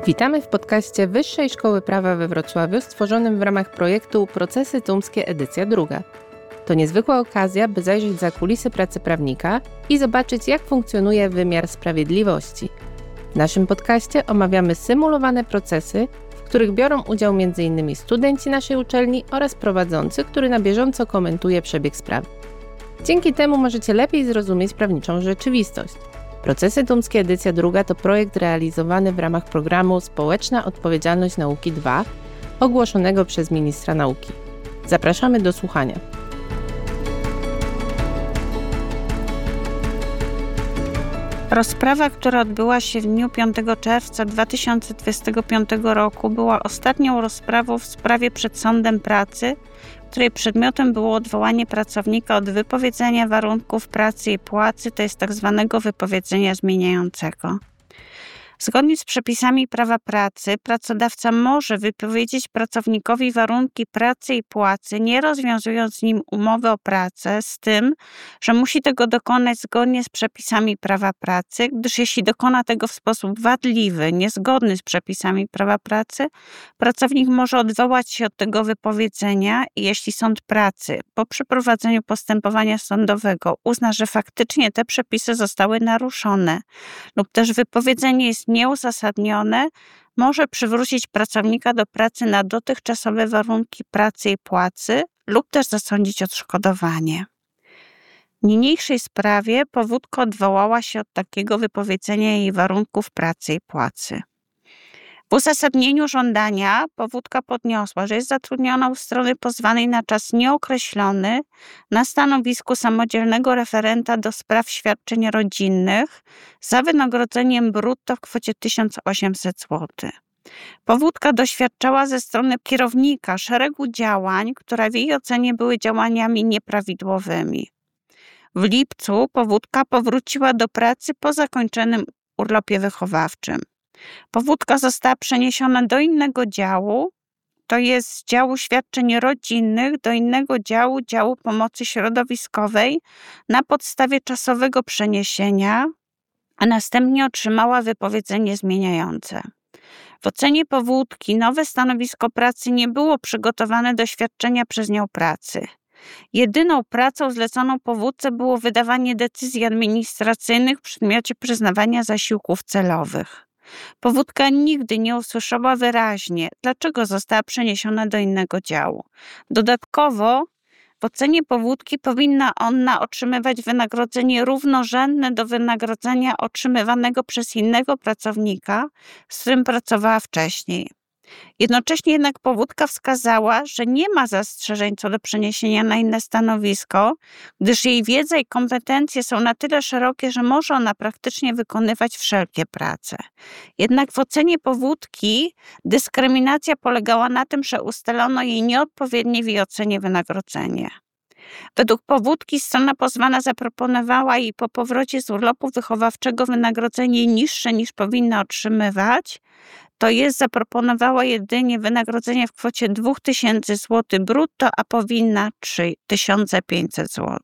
Witamy w podcaście Wyższej Szkoły Prawa we Wrocławiu stworzonym w ramach projektu Procesy Tumskie edycja druga. To niezwykła okazja, by zajrzeć za kulisy pracy prawnika i zobaczyć, jak funkcjonuje wymiar sprawiedliwości. W naszym podcaście omawiamy symulowane procesy, w których biorą udział m.in. studenci naszej uczelni oraz prowadzący, który na bieżąco komentuje przebieg sprawy. Dzięki temu możecie lepiej zrozumieć prawniczą rzeczywistość. Procesy Tumskie edycja druga to projekt realizowany w ramach programu Społeczna Odpowiedzialność Nauki 2, ogłoszonego przez ministra nauki. Zapraszamy do słuchania. Rozprawa, która odbyła się w dniu 5 czerwca 2025 roku, była ostatnią rozprawą w sprawie przed Sądem Pracy, której przedmiotem było odwołanie pracownika od wypowiedzenia warunków pracy i płacy, to jest tzw. wypowiedzenia zmieniającego. Zgodnie z przepisami prawa pracy, pracodawca może wypowiedzieć pracownikowi warunki pracy i płacy, nie rozwiązując z nim umowy o pracę, z tym, że musi tego dokonać zgodnie z przepisami prawa pracy, gdyż jeśli dokona tego w sposób wadliwy, niezgodny z przepisami prawa pracy, pracownik może odwołać się od tego wypowiedzenia i jeśli sąd pracy po przeprowadzeniu postępowania sądowego uzna, że faktycznie te przepisy zostały naruszone lub też wypowiedzenie jest nieuzasadnione, może przywrócić pracownika do pracy na dotychczasowe warunki pracy i płacy lub też zasądzić odszkodowanie. W niniejszej sprawie powódka odwołała się od takiego wypowiedzenia jej warunków pracy i płacy. W uzasadnieniu żądania powódka podniosła, że jest zatrudniona u strony pozwanej na czas nieokreślony na stanowisku samodzielnego referenta do spraw świadczeń rodzinnych za wynagrodzeniem brutto w kwocie 1800 zł. Powódka doświadczała ze strony kierownika szeregu działań, które w jej ocenie były działaniami nieprawidłowymi. W lipcu powódka powróciła do pracy po zakończonym urlopie wychowawczym. Powódka została przeniesiona do innego działu, to jest z działu świadczeń rodzinnych do innego działu, działu pomocy środowiskowej na podstawie czasowego przeniesienia, a następnie otrzymała wypowiedzenie zmieniające. W ocenie powódki nowe stanowisko pracy nie było przygotowane do świadczenia przez nią pracy. Jedyną pracą zleconą powódce było wydawanie decyzji administracyjnych w przedmiocie przyznawania zasiłków celowych. Powódka nigdy nie usłyszała wyraźnie, dlaczego została przeniesiona do innego działu. Dodatkowo w ocenie powódki powinna ona otrzymywać wynagrodzenie równorzędne do wynagrodzenia otrzymywanego przez innego pracownika, z którym pracowała wcześniej. Jednocześnie jednak powódka wskazała, że nie ma zastrzeżeń co do przeniesienia na inne stanowisko, gdyż jej wiedza i kompetencje są na tyle szerokie, że może ona praktycznie wykonywać wszelkie prace. Jednak w ocenie powódki dyskryminacja polegała na tym, że ustalono jej nieodpowiednie w jej ocenie wynagrodzenie. Według powódki strona pozwana zaproponowała jej po powrocie z urlopu wychowawczego wynagrodzenie niższe niż powinna otrzymywać, to jest zaproponowała jedynie wynagrodzenie w kwocie 2000 zł brutto, a powinna 3500 zł.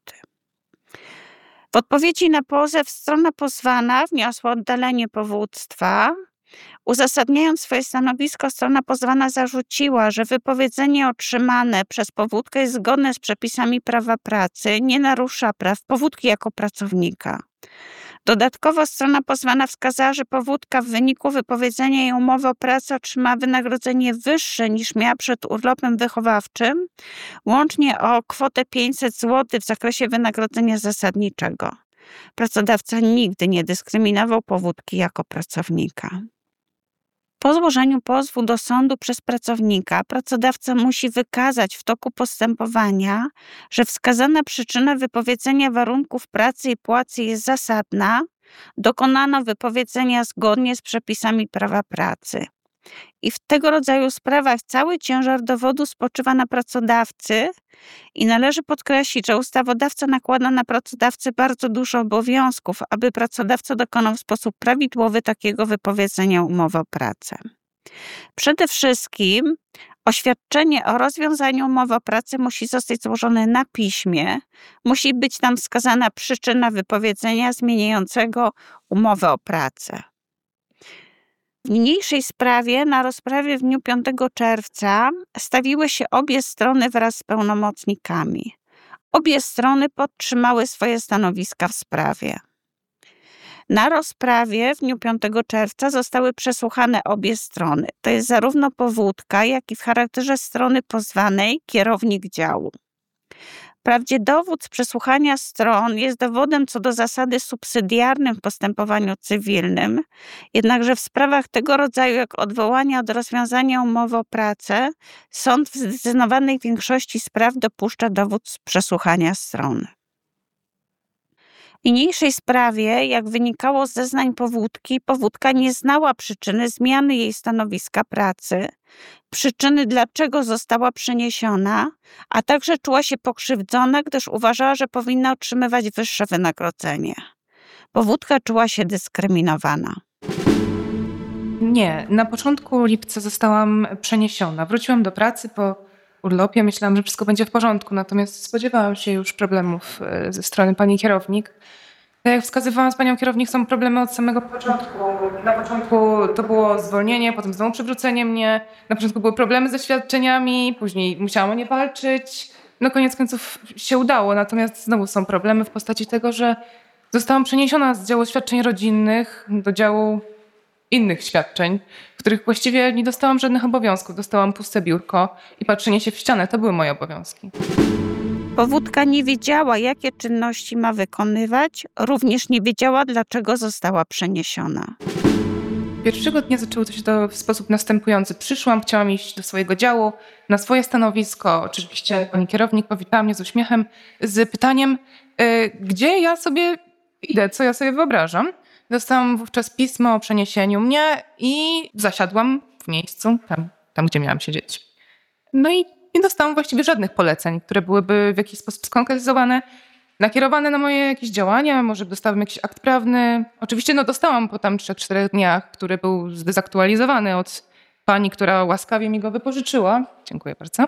W odpowiedzi na pozew strona pozwana wniosła oddalenie powództwa. Uzasadniając swoje stanowisko, strona pozwana zarzuciła, że wypowiedzenie otrzymane przez powódkę jest zgodne z przepisami prawa pracy, nie narusza praw powódki jako pracownika. Dodatkowo strona pozwana wskazała, że powódka w wyniku wypowiedzenia jej umowy o pracę otrzymała wynagrodzenie wyższe niż miała przed urlopem wychowawczym, łącznie o kwotę 500 zł w zakresie wynagrodzenia zasadniczego. Pracodawca nigdy nie dyskryminował powódki jako pracownika. Po złożeniu pozwu do sądu przez pracownika, pracodawca musi wykazać w toku postępowania, że wskazana przyczyna wypowiedzenia warunków pracy i płacy jest zasadna, dokonano wypowiedzenia zgodnie z przepisami prawa pracy. I w tego rodzaju sprawach cały ciężar dowodu spoczywa na pracodawcy i należy podkreślić, że ustawodawca nakłada na pracodawcę bardzo dużo obowiązków, aby pracodawca dokonał w sposób prawidłowy takiego wypowiedzenia umowy o pracę. Przede wszystkim oświadczenie o rozwiązaniu umowy o pracę musi zostać złożone na piśmie, musi być tam wskazana przyczyna wypowiedzenia zmieniającego umowę o pracę. W niniejszej sprawie na rozprawie w dniu 5 czerwca stawiły się obie strony wraz z pełnomocnikami. Obie strony podtrzymały swoje stanowiska w sprawie. Na rozprawie w dniu 5 czerwca zostały przesłuchane obie strony. To jest zarówno powódka, jak i w charakterze strony pozwanej kierownik działu. Wprawdzie dowód z przesłuchania stron jest dowodem co do zasady subsydiarnym w postępowaniu cywilnym, jednakże w sprawach tego rodzaju jak odwołania od rozwiązania umowy o pracę, sąd w zdecydowanej większości spraw dopuszcza dowód z przesłuchania stron. W niniejszej sprawie, jak wynikało z zeznań powódka nie znała przyczyny zmiany jej stanowiska pracy, przyczyny dlaczego została przeniesiona, a także czuła się pokrzywdzona, gdyż uważała, że powinna otrzymywać wyższe wynagrodzenie. Powódka czuła się dyskryminowana. Nie, na początku lipca zostałam przeniesiona. Wróciłam do pracy po urlopie, myślałam, że wszystko będzie w porządku, natomiast spodziewałam się już problemów ze strony pani kierownik. Tak jak wskazywałam z panią kierownik, są problemy od samego początku. Na początku to było zwolnienie, potem znowu przywrócenie mnie. Na początku były problemy ze świadczeniami, później musiałam o nie walczyć. No koniec końców się udało, natomiast znowu są problemy w postaci tego, że zostałam przeniesiona z działu świadczeń rodzinnych do działu innych świadczeń, w których właściwie nie dostałam żadnych obowiązków. Dostałam puste biurko i patrzenie się w ścianę. To były moje obowiązki. Powódka nie wiedziała, jakie czynności ma wykonywać, również nie wiedziała, dlaczego została przeniesiona. Pierwszego dnia zaczęło to się w sposób następujący. Przyszłam, chciałam iść do swojego działu, na swoje stanowisko. Oczywiście pani kierownik powitała mnie z uśmiechem, z pytaniem, gdzie ja sobie idę, co ja sobie wyobrażam. Dostałam wówczas pismo o przeniesieniu mnie i zasiadłam w miejscu, tam gdzie miałam siedzieć. No i nie dostałam właściwie żadnych poleceń, które byłyby w jakiś sposób skonkretyzowane, nakierowane na moje jakieś działania, może dostałam jakiś akt prawny. Oczywiście dostałam po tam 3-4 dniach, który był zdezaktualizowany od pani, która łaskawie mi go wypożyczyła. Dziękuję bardzo.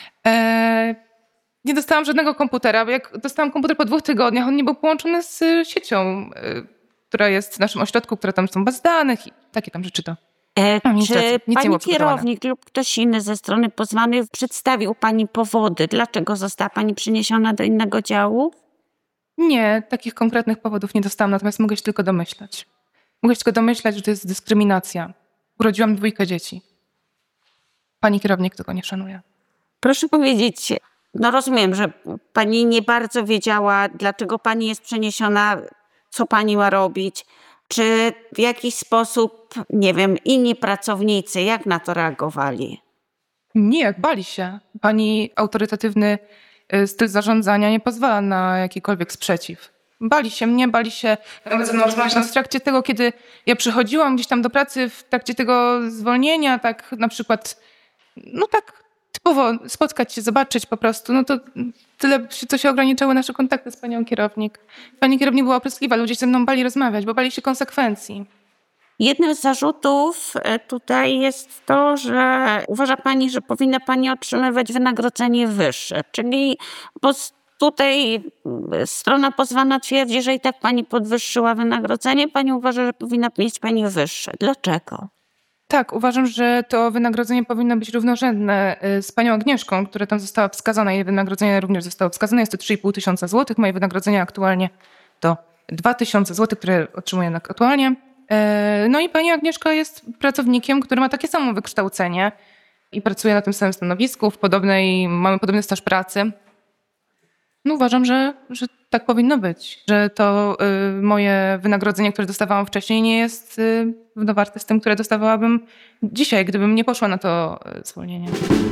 Nie dostałam żadnego komputera, bo jak dostałam komputer po 2 tygodniach, on nie był połączony z siecią, która jest w naszym ośrodku, która tam są bazy danych i takie tam rzeczy to. Czy pani kierownik lub ktoś inny ze strony pozwanej przedstawił pani powody, dlaczego została pani przeniesiona do innego działu? Nie, takich konkretnych powodów nie dostałam, natomiast mogę się tylko domyślać. Mogę się tylko domyślać, że to jest dyskryminacja. Urodziłam 2 dzieci. Pani kierownik tego nie szanuje. Proszę powiedzieć, rozumiem, że pani nie bardzo wiedziała, dlaczego pani jest przeniesiona, co pani ma robić. Czy w jakiś sposób, nie wiem, inni pracownicy, jak na to reagowali? Nie, bali się. Pani autorytatywny styl zarządzania nie pozwala na jakikolwiek sprzeciw. Bali się mnie, bali się nawet ze mną rozmawiać w trakcie tego, kiedy ja przychodziłam gdzieś tam do pracy, w trakcie tego zwolnienia, tak na przykład, tak typowo spotkać się, zobaczyć po prostu, to tyle, co się ograniczały nasze kontakty z panią kierownik. Pani kierownik była opryskliwa, ludzie ze mną bali rozmawiać, bo bali się konsekwencji. Jednym z zarzutów tutaj jest to, że uważa pani, że powinna pani otrzymywać wynagrodzenie wyższe, czyli bo tutaj strona pozwana twierdzi, że i tak pani podwyższyła wynagrodzenie, pani uważa, że powinna mieć pani wyższe. Dlaczego? Tak, uważam, że to wynagrodzenie powinno być równorzędne z panią Agnieszką, która tam została wskazana. Jej wynagrodzenie również zostało wskazane. Jest to 3500 zł. Moje wynagrodzenie aktualnie to 2000 zł, które otrzymuję aktualnie. No i pani Agnieszka jest pracownikiem, który ma takie samo wykształcenie i pracuje na tym samym stanowisku, mamy podobny staż pracy. Uważam, że tak powinno być, że to moje wynagrodzenie, które dostawałam wcześniej, nie jest równowarte z tym, które dostawałabym dzisiaj, gdybym nie poszła na to zwolnienie.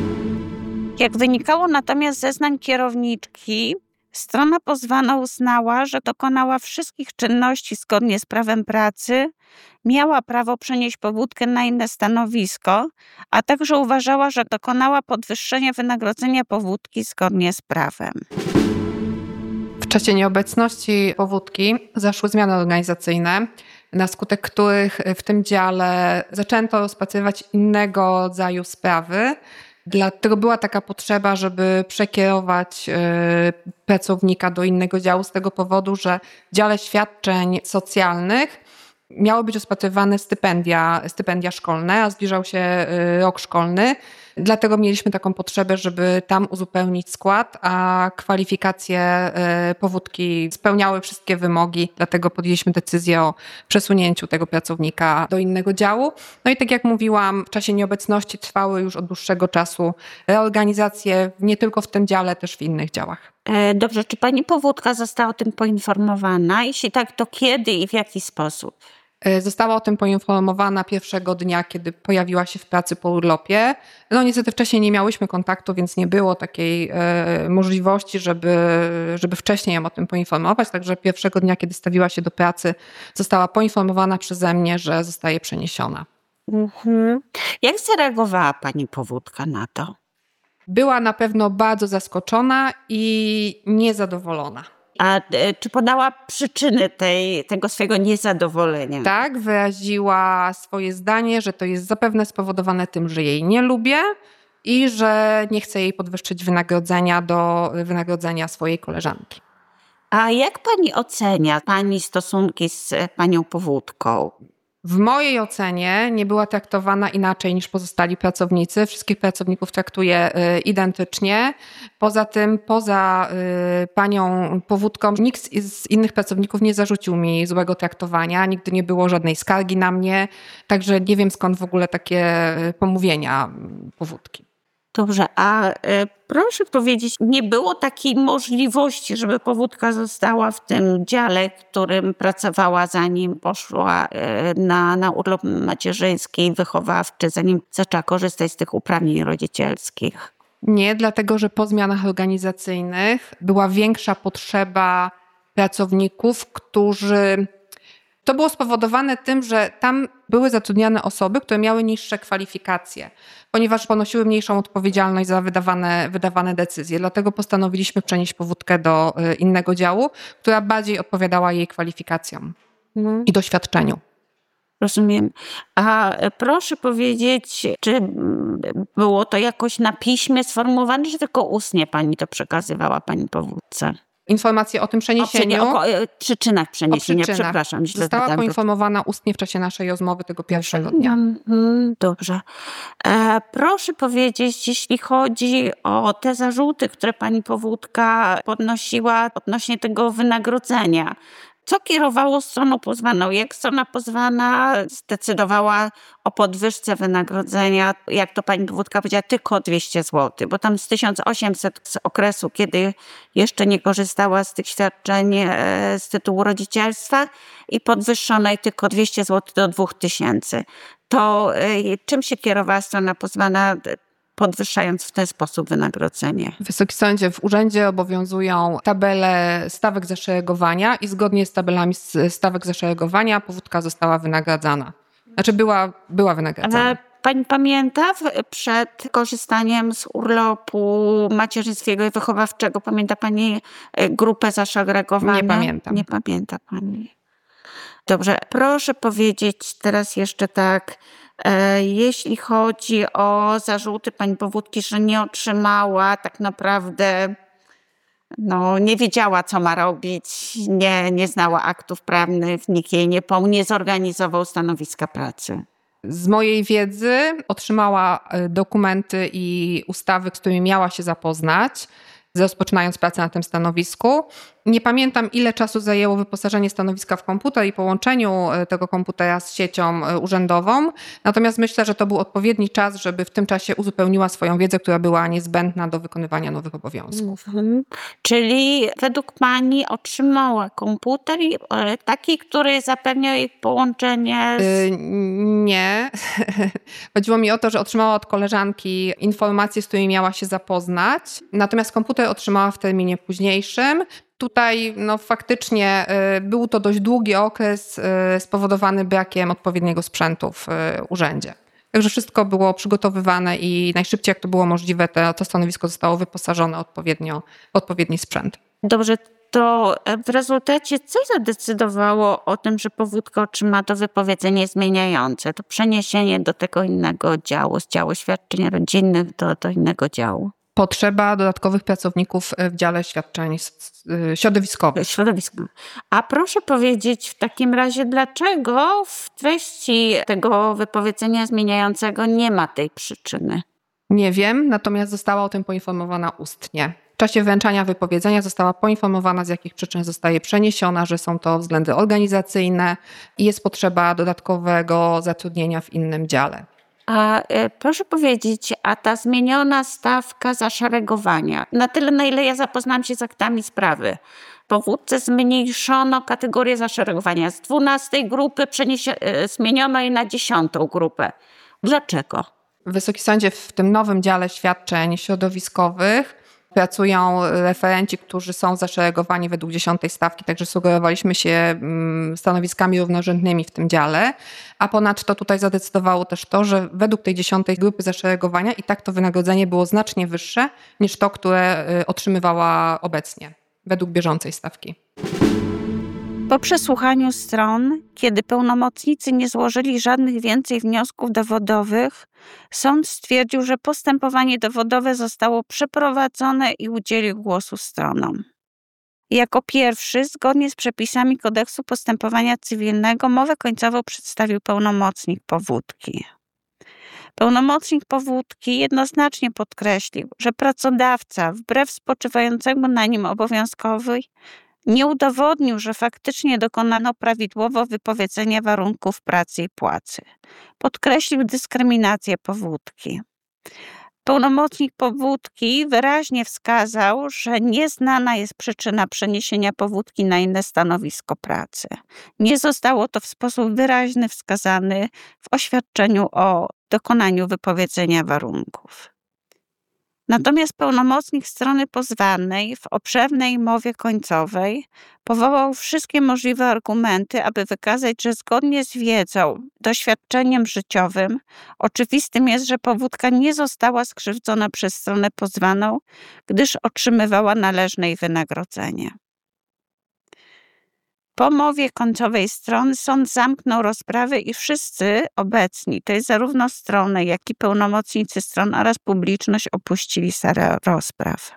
Jak wynikało natomiast z zeznań kierowniczki, strona pozwana uznała, że dokonała wszystkich czynności zgodnie z prawem pracy, miała prawo przenieść powódkę na inne stanowisko, a także uważała, że dokonała podwyższenia wynagrodzenia powódki zgodnie z prawem. W czasie nieobecności powódki zaszły zmiany organizacyjne, na skutek których w tym dziale zaczęto rozpatrywać innego rodzaju sprawy. Dlatego była taka potrzeba, żeby przekierować pracownika do innego działu z tego powodu, że w dziale świadczeń socjalnych Miały być rozpatrywane stypendia szkolne, a zbliżał się rok szkolny. Dlatego mieliśmy taką potrzebę, żeby tam uzupełnić skład, a kwalifikacje powódki spełniały wszystkie wymogi. Dlatego podjęliśmy decyzję o przesunięciu tego pracownika do innego działu. No i tak jak mówiłam, w czasie nieobecności trwały już od dłuższego czasu reorganizacje nie tylko w tym dziale, też w innych działach. Dobrze, czy pani powódka została o tym poinformowana? Jeśli tak, to kiedy i w jaki sposób? Została o tym poinformowana pierwszego dnia, kiedy pojawiła się w pracy po urlopie. No niestety wcześniej nie miałyśmy kontaktu, więc nie było takiej możliwości, żeby wcześniej ją o tym poinformować. Także pierwszego dnia, kiedy stawiła się do pracy, została poinformowana przeze mnie, że zostaje przeniesiona. Jak zareagowała pani powódka na to? Była na pewno bardzo zaskoczona i niezadowolona. A czy podała przyczyny tego swojego niezadowolenia? Tak, wyraziła swoje zdanie, że to jest zapewne spowodowane tym, że jej nie lubię i że nie chce jej podwyższyć wynagrodzenia do wynagrodzenia swojej koleżanki. A jak pani ocenia pani stosunki z panią powódką? W mojej ocenie nie była traktowana inaczej niż pozostali pracownicy. Wszystkich pracowników traktuje identycznie. Poza tym, poza panią powódką, nikt z innych pracowników nie zarzucił mi złego traktowania. Nigdy nie było żadnej skargi na mnie. Także nie wiem, skąd w ogóle takie pomówienia powódki. Dobrze, a proszę powiedzieć, nie było takiej możliwości, żeby powódka została w tym dziale, w którym pracowała, zanim poszła na urlop macierzyński, wychowawczy, zanim zaczęła korzystać z tych uprawnień rodzicielskich? Nie, dlatego że po zmianach organizacyjnych była większa potrzeba pracowników, którzy... To było spowodowane tym, że tam były zatrudniane osoby, które miały niższe kwalifikacje, ponieważ ponosiły mniejszą odpowiedzialność za wydawane decyzje. Dlatego postanowiliśmy przenieść powódkę do innego działu, która bardziej odpowiadała jej kwalifikacjom i doświadczeniu. Rozumiem. A proszę powiedzieć, czy było to jakoś na piśmie sformułowane, czy tylko ustnie pani to przekazywała pani powódce? Informacje o tym przeniesieniu. O przyczynach przeniesienia, przepraszam. Została poinformowana ustnie w czasie naszej rozmowy tego pierwszego dnia. Dobrze. Proszę powiedzieć, jeśli chodzi o te zarzuty, które pani powódka podnosiła odnośnie tego wynagrodzenia, co kierowało stroną pozwaną? Jak strona pozwana zdecydowała o podwyżce wynagrodzenia? Jak to pani powódka powiedziała, tylko 200 zł, bo tam z 1800 z okresu, kiedy jeszcze nie korzystała z tych świadczeń z tytułu rodzicielstwa i podwyższonej tylko 200 zł do 2000. To czym się kierowała strona pozwana, podwyższając w ten sposób wynagrodzenie? Wysoki Sądzie, w urzędzie obowiązują tabele stawek zaszeregowania i zgodnie z tabelami stawek zaszeregowania powódka została wynagradzana. Znaczy była wynagradzana. Pani pamięta przed korzystaniem z urlopu macierzyńskiego i wychowawczego, pamięta pani grupę zaszegregowaną? Nie pamiętam. Nie pamięta pani. Dobrze, proszę powiedzieć teraz jeszcze tak, jeśli chodzi o zarzuty pani powódki, że nie otrzymała tak naprawdę, nie wiedziała, co ma robić, nie znała aktów prawnych, nikt jej nie zorganizował stanowiska pracy. Z mojej wiedzy otrzymała dokumenty i ustawy, z którymi miała się zapoznać, rozpoczynając pracę na tym stanowisku. Nie pamiętam, ile czasu zajęło wyposażenie stanowiska w komputer i połączeniu tego komputera z siecią urzędową. Natomiast myślę, że to był odpowiedni czas, żeby w tym czasie uzupełniła swoją wiedzę, która była niezbędna do wykonywania nowych obowiązków. Czyli według pani otrzymała komputer taki, który zapewniał jej połączenie Nie. Chodziło mi o to, że otrzymała od koleżanki informacje, z którymi miała się zapoznać. Natomiast komputer otrzymała w terminie późniejszym. Tutaj faktycznie był to dość długi okres spowodowany brakiem odpowiedniego sprzętu w urzędzie. Także wszystko było przygotowywane i najszybciej jak to było możliwe, to stanowisko zostało wyposażone w odpowiedni sprzęt. Dobrze, to w rezultacie co zadecydowało o tym, że powódka otrzyma to wypowiedzenie zmieniające, to przeniesienie do tego innego działu, z działu świadczeń rodzinnych do innego działu? Potrzeba dodatkowych pracowników w dziale świadczeń środowiskowych. A proszę powiedzieć w takim razie, dlaczego w treści tego wypowiedzenia zmieniającego nie ma tej przyczyny? Nie wiem, natomiast została o tym poinformowana ustnie. W czasie wręczania wypowiedzenia została poinformowana, z jakich przyczyn zostaje przeniesiona, że są to względy organizacyjne i jest potrzeba dodatkowego zatrudnienia w innym dziale. A proszę powiedzieć, a ta zmieniona stawka zaszeregowania, na tyle na ile ja zapoznałam się z aktami sprawy, powódce zmniejszono kategorię zaszeregowania. Z 12 grupy zmieniono je na 10 grupę. Dlaczego? Wysoki Sądzie, w tym nowym dziale świadczeń środowiskowych pracują referenci, którzy są zaszeregowani według 10 stawki, także sugerowaliśmy się stanowiskami równorzędnymi w tym dziale, a ponadto tutaj zadecydowało też to, że według tej 10 grupy zaszeregowania i tak to wynagrodzenie było znacznie wyższe niż to, które otrzymywała obecnie, według bieżącej stawki. Po przesłuchaniu stron, kiedy pełnomocnicy nie złożyli żadnych więcej wniosków dowodowych, sąd stwierdził, że postępowanie dowodowe zostało przeprowadzone i udzielił głosu stronom. Jako pierwszy, zgodnie z przepisami Kodeksu Postępowania Cywilnego, mowę końcową przedstawił pełnomocnik powódki. Pełnomocnik powódki jednoznacznie podkreślił, że pracodawca, wbrew spoczywającemu na nim obowiązkowi, nie udowodnił, że faktycznie dokonano prawidłowo wypowiedzenia warunków pracy i płacy. Podkreślił dyskryminację powódki. Pełnomocnik powódki wyraźnie wskazał, że nieznana jest przyczyna przeniesienia powódki na inne stanowisko pracy. Nie zostało to w sposób wyraźny wskazane w oświadczeniu o dokonaniu wypowiedzenia warunków. Natomiast pełnomocnik strony pozwanej w obszernej mowie końcowej powołał wszystkie możliwe argumenty, aby wykazać, że zgodnie z wiedzą, doświadczeniem życiowym oczywistym jest, że powódka nie została skrzywdzona przez stronę pozwaną, gdyż otrzymywała należne jej wynagrodzenie. Po mowie końcowej strony sąd zamknął rozprawę i wszyscy obecni, to jest zarówno strony, jak i pełnomocnicy stron oraz publiczność opuścili salę rozpraw.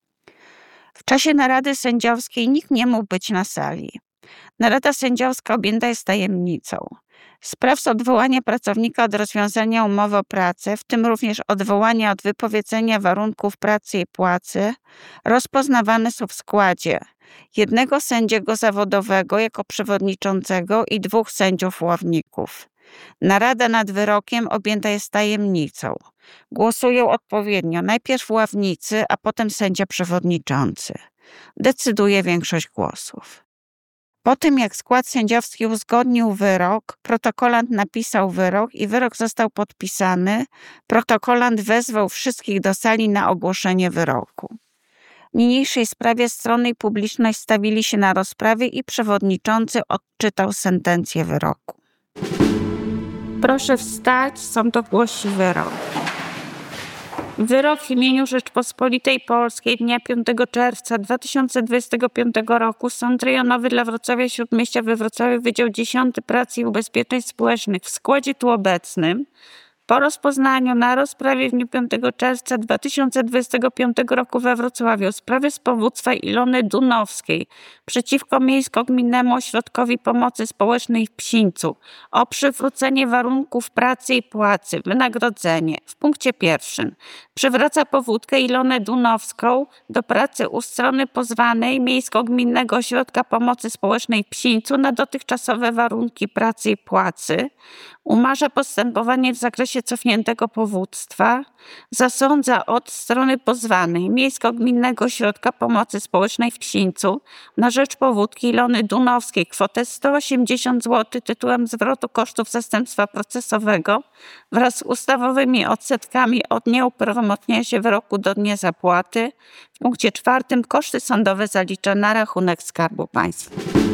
W czasie narady sędziowskiej nikt nie mógł być na sali. Narada sędziowska objęta jest tajemnicą. Spraw z odwołania pracownika od rozwiązania umowy o pracę, w tym również odwołania od wypowiedzenia warunków pracy i płacy, rozpoznawane są w składzie jednego sędziego zawodowego jako przewodniczącego i 2 sędziów ławników. Narada nad wyrokiem objęta jest tajemnicą. Głosują odpowiednio najpierw ławnicy, a potem sędzia przewodniczący. Decyduje większość głosów. Po tym, jak skład sędziowski uzgodnił wyrok, protokolant napisał wyrok i wyrok został podpisany, protokolant wezwał wszystkich do sali na ogłoszenie wyroku. W niniejszej sprawie strony i publiczność stawili się na rozprawie i przewodniczący odczytał sentencję wyroku. Proszę wstać, sąd ogłosi wyrok. Wyrok w imieniu Rzeczpospolitej Polskiej dnia 5 czerwca 2025 roku Sąd Rejonowy dla Wrocławia Śródmieścia we Wrocławiu Wydział 10 Pracy i Ubezpieczeń Społecznych w składzie tu obecnym po rozpoznaniu na rozprawie w dniu 5 czerwca 2025 roku we Wrocławiu sprawy z powództwa Ilony Dunowskiej przeciwko Miejsko-Gminnemu Ośrodkowi Pomocy Społecznej w Psińcu o przywrócenie warunków pracy i płacy, wynagrodzenie. W punkcie 1 przywraca powódkę Ilonę Dunowską do pracy u strony pozwanej Miejsko-Gminnego Ośrodka Pomocy Społecznej w Psińcu na dotychczasowe warunki pracy i płacy. Umarza postępowanie w zakresie cofniętego powództwa, zasądza od strony pozwanej Miejsko-Gminnego Ośrodka Pomocy Społecznej w Psińcu na rzecz powódki Ilony Dunowskiej kwotę 180 zł tytułem zwrotu kosztów zastępstwa procesowego wraz z ustawowymi odsetkami od nieuprawomocnienia się wyroku do dnia zapłaty. W punkcie 4 koszty sądowe zalicza na rachunek Skarbu Państwa.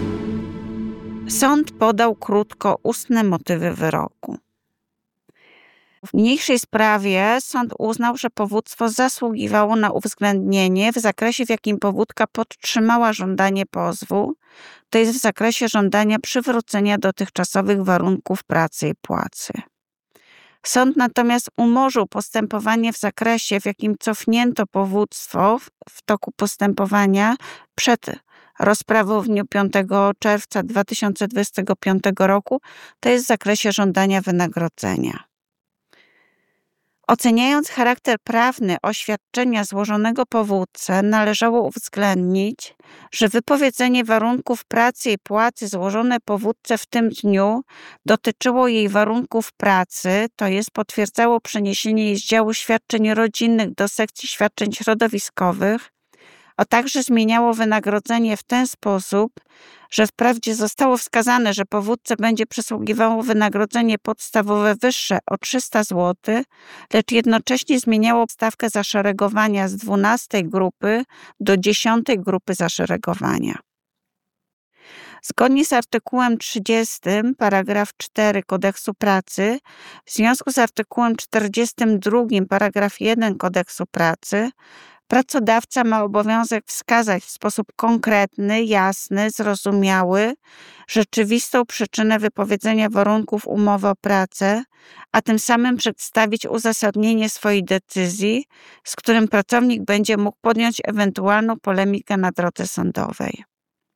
Sąd podał krótko ustne motywy wyroku. W niniejszej sprawie sąd uznał, że powództwo zasługiwało na uwzględnienie w zakresie, w jakim powódka podtrzymała żądanie pozwu, to jest w zakresie żądania przywrócenia dotychczasowych warunków pracy i płacy. Sąd natomiast umorzył postępowanie w zakresie, w jakim cofnięto powództwo w toku postępowania przed rozprawą w dniu 5 czerwca 2025 roku, to jest w zakresie żądania wynagrodzenia. Oceniając charakter prawny oświadczenia złożonego powódce, należało uwzględnić, że wypowiedzenie warunków pracy i płacy złożone powódce w tym dniu dotyczyło jej warunków pracy, to jest potwierdzało przeniesienie jej z działu świadczeń rodzinnych do sekcji świadczeń środowiskowych, a także zmieniało wynagrodzenie w ten sposób, że wprawdzie zostało wskazane, że powódce będzie przysługiwało wynagrodzenie podstawowe wyższe o 300 zł, lecz jednocześnie zmieniało stawkę zaszeregowania z 12 grupy do 10 grupy zaszeregowania. Zgodnie z artykułem 30 paragraf 4 Kodeksu pracy, w związku z artykułem 42 paragraf 1 Kodeksu pracy, pracodawca ma obowiązek wskazać w sposób konkretny, jasny, zrozumiały rzeczywistą przyczynę wypowiedzenia warunków umowy o pracę, a tym samym przedstawić uzasadnienie swojej decyzji, z którym pracownik będzie mógł podjąć ewentualną polemikę na drodze sądowej.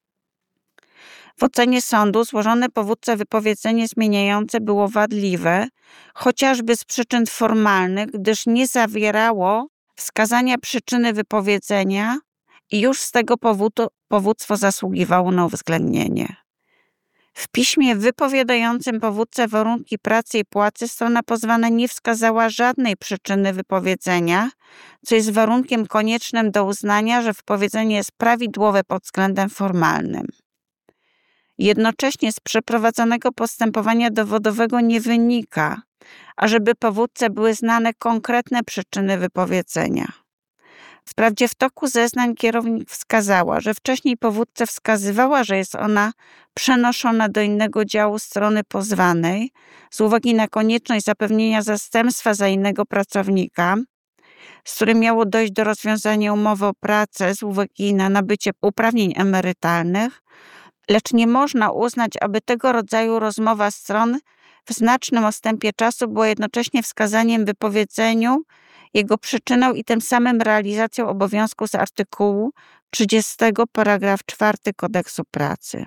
W ocenie sądu złożone powódce wypowiedzenie zmieniające było wadliwe, chociażby z przyczyn formalnych, gdyż nie zawierało wskazania przyczyny wypowiedzenia i już z tego powodu powództwo zasługiwało na uwzględnienie. W piśmie wypowiadającym powódce warunki pracy i płacy strona pozwana nie wskazała żadnej przyczyny wypowiedzenia, co jest warunkiem koniecznym do uznania, że wypowiedzenie jest prawidłowe pod względem formalnym. Jednocześnie z przeprowadzonego postępowania dowodowego nie wynika, ażeby powódce były znane konkretne przyczyny wypowiedzenia. Wprawdzie w toku zeznań kierownik wskazała, że wcześniej powódce wskazywała, że jest ona przenoszona do innego działu strony pozwanej z uwagi na konieczność zapewnienia zastępstwa za innego pracownika, z którym miało dojść do rozwiązania umowy o pracę z uwagi na nabycie uprawnień emerytalnych, lecz nie można uznać, aby tego rodzaju rozmowa stron w znacznym odstępie czasu była jednocześnie wskazaniem wypowiedzeniu, jego przyczyną i tym samym realizacją obowiązku z artykułu 30 paragraf 4 Kodeksu pracy.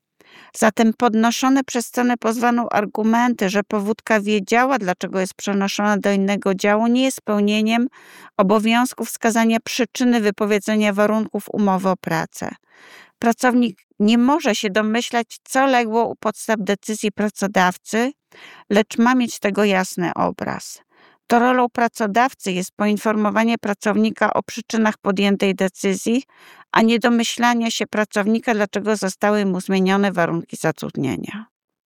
Zatem podnoszone przez stronę pozwaną argumenty, że powódka wiedziała, dlaczego jest przenoszona do innego działu, nie jest spełnieniem obowiązku wskazania przyczyny wypowiedzenia warunków umowy o pracę. Pracownik nie może się domyślać, co legło u podstaw decyzji pracodawcy, lecz ma mieć tego jasny obraz. To rolą pracodawcy jest poinformowanie pracownika o przyczynach podjętej decyzji, a nie domyślanie się pracownika, dlaczego zostały mu zmienione warunki zatrudnienia.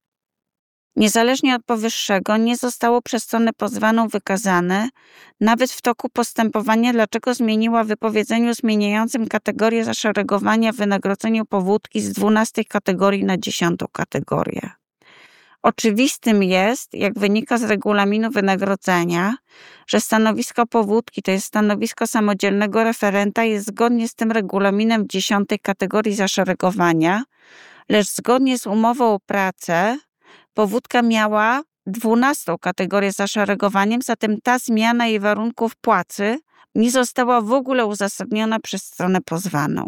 Niezależnie od powyższego nie zostało przez stronę pozwaną wykazane, nawet w toku postępowania, dlaczego zmieniła w wypowiedzeniu zmieniającym kategorię zaszeregowania w wynagrodzeniu powódki z 12 kategorii na 10 kategorię. Oczywistym jest, jak wynika z regulaminu wynagrodzenia, że stanowisko powódki, to jest stanowisko samodzielnego referenta, jest zgodnie z tym regulaminem w 10 kategorii zaszeregowania, lecz zgodnie z umową o pracę powódka miała 12 kategorię zaszeregowaniem, zatem ta zmiana jej warunków płacy nie została w ogóle uzasadniona przez stronę pozwaną.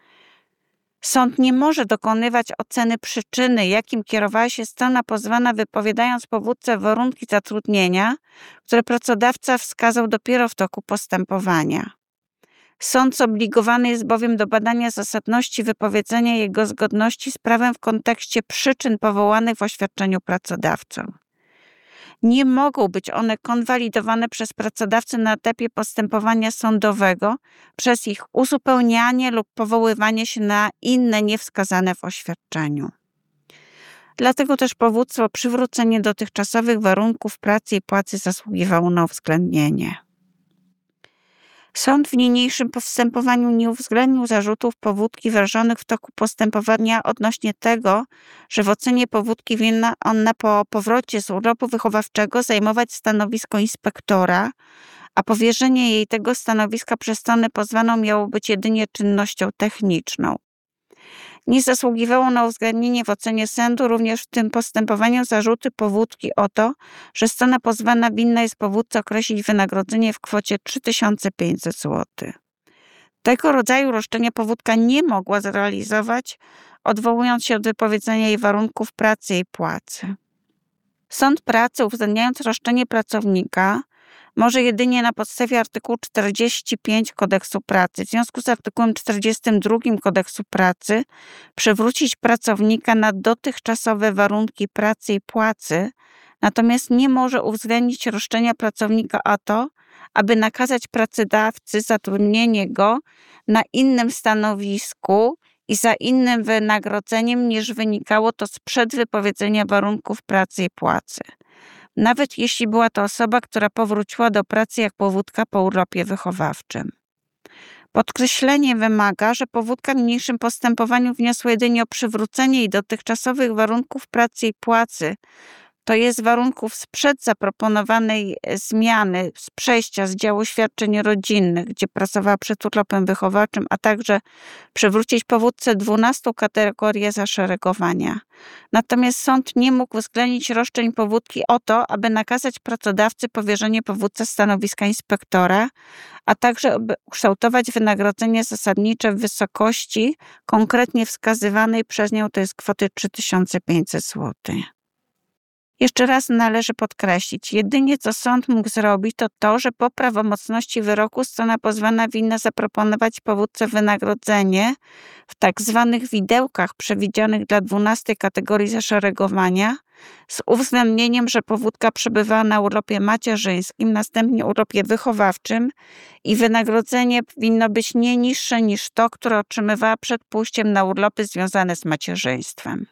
Sąd nie może dokonywać oceny przyczyny, jakim kierowała się strona pozwana, wypowiadając powódce warunki zatrudnienia, które pracodawca wskazał dopiero w toku postępowania. Sąd zobligowany jest bowiem do badania zasadności wypowiedzenia i jego zgodności z prawem w kontekście przyczyn powołanych w oświadczeniu pracodawcą. Nie mogą być one konwalidowane przez pracodawcę na etapie postępowania sądowego przez ich uzupełnianie lub powoływanie się na inne niewskazane w oświadczeniu. Dlatego też powództwo o przywrócenie dotychczasowych warunków pracy i płacy zasługiwało na uwzględnienie. Sąd w niniejszym postępowaniu nie uwzględnił zarzutów powódki wyrażonych w toku postępowania odnośnie tego, że w ocenie powódki winna ona po powrocie z urlopu wychowawczego zajmować stanowisko inspektora, a powierzenie jej tego stanowiska przez stronę pozwaną miało być jedynie czynnością techniczną. Nie zasługiwało na uwzględnienie w ocenie sądu również w tym postępowaniu zarzuty powódki o to, że strona pozwana winna jest powódce określić wynagrodzenie w kwocie 3500 zł. Tego rodzaju roszczenia powódka nie mogła zrealizować, odwołując się od wypowiedzenia jej warunków pracy i płacy. Sąd pracy, uwzględniając roszczenie pracownika, może jedynie na podstawie artykułu 45 Kodeksu pracy, w związku z artykułem 42 Kodeksu pracy, przywrócić pracownika na dotychczasowe warunki pracy i płacy, natomiast nie może uwzględnić roszczenia pracownika o to, aby nakazać pracodawcy zatrudnienie go na innym stanowisku i za innym wynagrodzeniem niż wynikało to sprzed wypowiedzenia warunków pracy i płacy. Nawet jeśli była to osoba, która powróciła do pracy jak powódka po urlopie wychowawczym. Podkreślenie wymaga, że powódka w niniejszym postępowaniu wniosła jedynie o przywrócenie jej dotychczasowych warunków pracy i płacy, to jest warunków sprzed zaproponowanej zmiany z przejścia z działu świadczeń rodzinnych, gdzie pracowała przed urlopem wychowawczym, a także przywrócić powódce 12 kategorię zaszeregowania. Natomiast sąd nie mógł uwzględnić roszczeń powódki o to, aby nakazać pracodawcy powierzenie powódce stanowiska inspektora, a także aby ukształtować wynagrodzenie zasadnicze w wysokości konkretnie wskazywanej przez nią, to jest kwoty 3500 zł. Jeszcze raz należy podkreślić, jedynie co sąd mógł zrobić, to to, że po prawomocności wyroku strona pozwana winna zaproponować powódce wynagrodzenie w tak zwanych widełkach przewidzianych dla 12 kategorii zaszeregowania z uwzględnieniem, że powódka przebywała na urlopie macierzyńskim, następnie urlopie wychowawczym i wynagrodzenie powinno być nie niższe niż to, które otrzymywała przed pójściem na urlopy związane z macierzyństwem.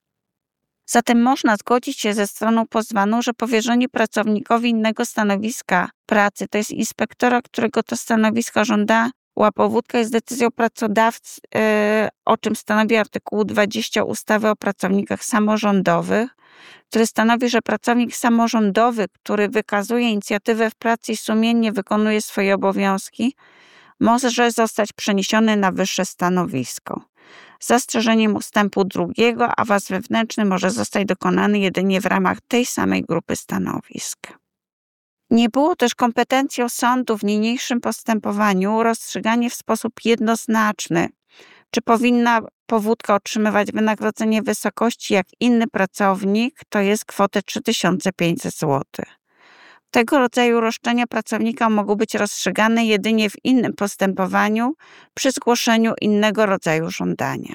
Zatem można zgodzić się ze stroną pozwaną, że powierzenie pracownikowi innego stanowiska pracy, to jest inspektora, którego to stanowisko żądała powódka, jest decyzją pracodawcy, o czym stanowi artykuł 20 ustawy o pracownikach samorządowych, który stanowi, że pracownik samorządowy, który wykazuje inicjatywę w pracy i sumiennie wykonuje swoje obowiązki, może zostać przeniesiony na wyższe stanowisko. Z zastrzeżeniem ustępu 2, awans wewnętrzny może zostać dokonany jedynie w ramach tej samej grupy stanowisk. Nie było też kompetencją sądu w niniejszym postępowaniu rozstrzyganie w sposób jednoznaczny, czy powinna powódka otrzymywać wynagrodzenie w wysokości jak inny pracownik, to jest kwotę 3500 zł. Tego rodzaju roszczenia pracownika mogą być rozstrzygane jedynie w innym postępowaniu przy zgłoszeniu innego rodzaju żądania.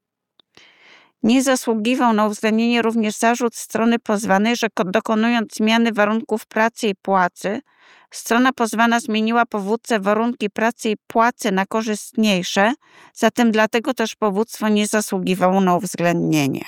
Nie zasługiwał na uwzględnienie również zarzut strony pozwanej, że dokonując zmiany warunków pracy i płacy, strona pozwana zmieniła powódce warunki pracy i płacy na korzystniejsze, zatem dlatego też powództwo nie zasługiwało na uwzględnienie.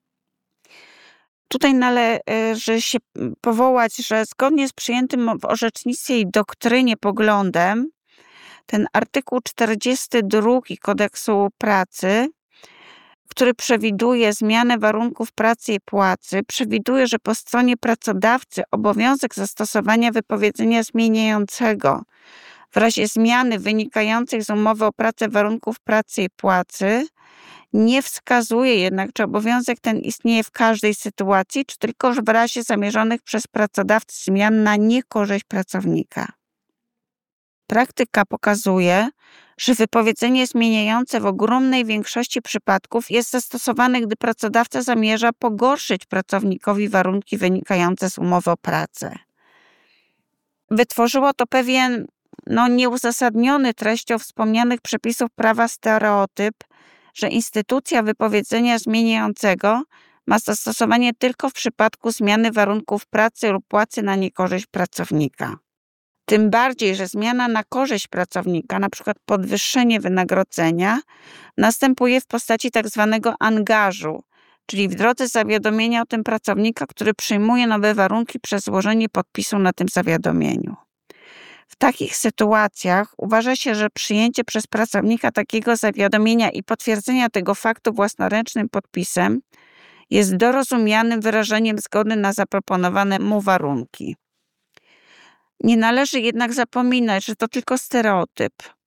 Tutaj należy się powołać, że zgodnie z przyjętym w orzecznictwie i doktrynie poglądem, ten artykuł 42 Kodeksu pracy, który przewiduje zmianę warunków pracy i płacy, przewiduje, że po stronie pracodawcy obowiązek zastosowania wypowiedzenia zmieniającego w razie zmiany wynikających z umowy o pracę warunków pracy i płacy nie wskazuje jednak, czy obowiązek ten istnieje w każdej sytuacji, czy tylko w razie zamierzonych przez pracodawcę zmian na niekorzyść pracownika. Praktyka pokazuje, że wypowiedzenie zmieniające w ogromnej większości przypadków jest zastosowane, gdy pracodawca zamierza pogorszyć pracownikowi warunki wynikające z umowy o pracę. Wytworzyło to pewien nieuzasadniony treścią wspomnianych przepisów prawa stereotyp, że instytucja wypowiedzenia zmieniającego ma zastosowanie tylko w przypadku zmiany warunków pracy lub płacy na niekorzyść pracownika. Tym bardziej, że zmiana na korzyść pracownika, na przykład podwyższenie wynagrodzenia, następuje w postaci tak zwanego angażu, czyli w drodze zawiadomienia o tym pracownika, który przyjmuje nowe warunki przez złożenie podpisu na tym zawiadomieniu. W takich sytuacjach uważa się, że przyjęcie przez pracownika takiego zawiadomienia i potwierdzenia tego faktu własnoręcznym podpisem jest dorozumianym wyrażeniem zgody na zaproponowane mu warunki. Nie należy jednak zapominać, że to tylko stereotyp.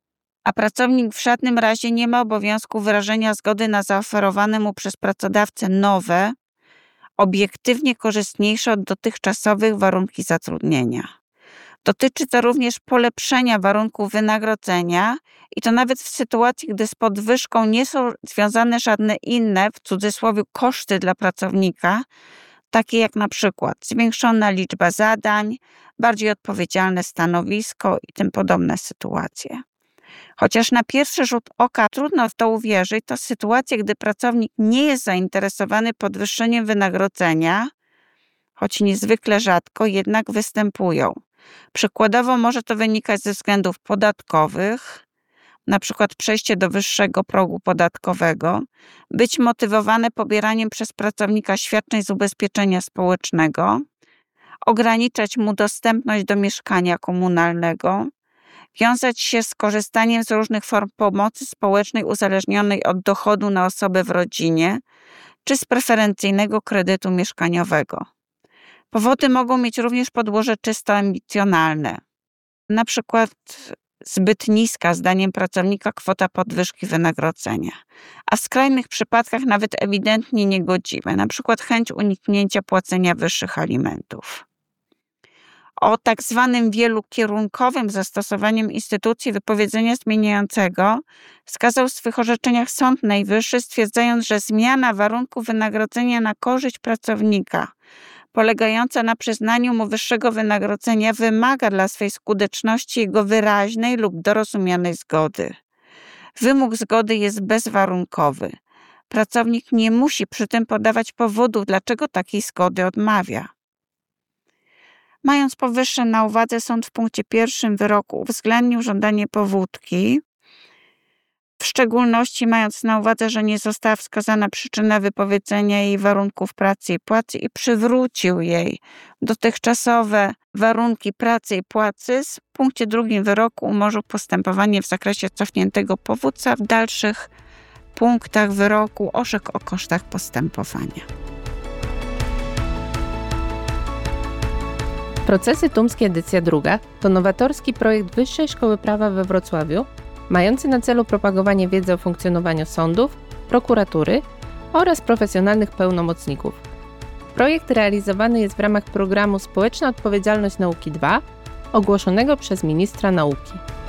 a pracownik w żadnym razie nie ma obowiązku wyrażenia zgody na zaoferowane mu przez pracodawcę nowe, obiektywnie korzystniejsze od dotychczasowych warunki zatrudnienia. Dotyczy to również polepszenia warunków wynagrodzenia i to nawet w sytuacji, gdy z podwyżką nie są związane żadne inne, w cudzysłowie, koszty dla pracownika, takie jak na przykład zwiększona liczba zadań, bardziej odpowiedzialne stanowisko i tym podobne sytuacje. Chociaż na pierwszy rzut oka trudno w to uwierzyć, to sytuacje, gdy pracownik nie jest zainteresowany podwyższeniem wynagrodzenia, choć niezwykle rzadko, jednak występują. Przykładowo może to wynikać ze względów podatkowych, na przykład przejście do wyższego progu podatkowego, być motywowane pobieraniem przez pracownika świadczeń z ubezpieczenia społecznego, ograniczać mu dostępność do mieszkania komunalnego, wiązać się z korzystaniem z różnych form pomocy społecznej uzależnionej od dochodu na osobę w rodzinie, czy z preferencyjnego kredytu mieszkaniowego. Powody mogą mieć również podłoże czysto emocjonalne. Na przykład zbyt niska, zdaniem pracownika, kwota podwyżki wynagrodzenia, a w skrajnych przypadkach nawet ewidentnie niegodziwe, na przykład chęć uniknięcia płacenia wyższych alimentów. O tak zwanym wielokierunkowym zastosowaniu instytucji wypowiedzenia zmieniającego wskazał w swych orzeczeniach Sąd Najwyższy, stwierdzając, że zmiana warunków wynagrodzenia na korzyść pracownika polegająca na przyznaniu mu wyższego wynagrodzenia wymaga dla swej skuteczności jego wyraźnej lub dorozumianej zgody. Wymóg zgody jest bezwarunkowy. Pracownik nie musi przy tym podawać powodów, dlaczego takiej zgody odmawia. Mając powyższe na uwadze, sąd w punkcie 1 wyroku uwzględnił żądanie powódki, w szczególności mając na uwadze, że nie została wskazana przyczyna wypowiedzenia jej warunków pracy i płacy i przywrócił jej dotychczasowe warunki pracy i płacy, w punkcie 2 wyroku umorzył postępowanie w zakresie cofniętego powództwa. W dalszych punktach wyroku orzekł o kosztach postępowania. Procesy tumskie edycja druga to nowatorski projekt Wyższej Szkoły Prawa we Wrocławiu, mający na celu propagowanie wiedzy o funkcjonowaniu sądów, prokuratury oraz profesjonalnych pełnomocników. Projekt realizowany jest w ramach programu Społeczna Odpowiedzialność Nauki II, ogłoszonego przez ministra nauki.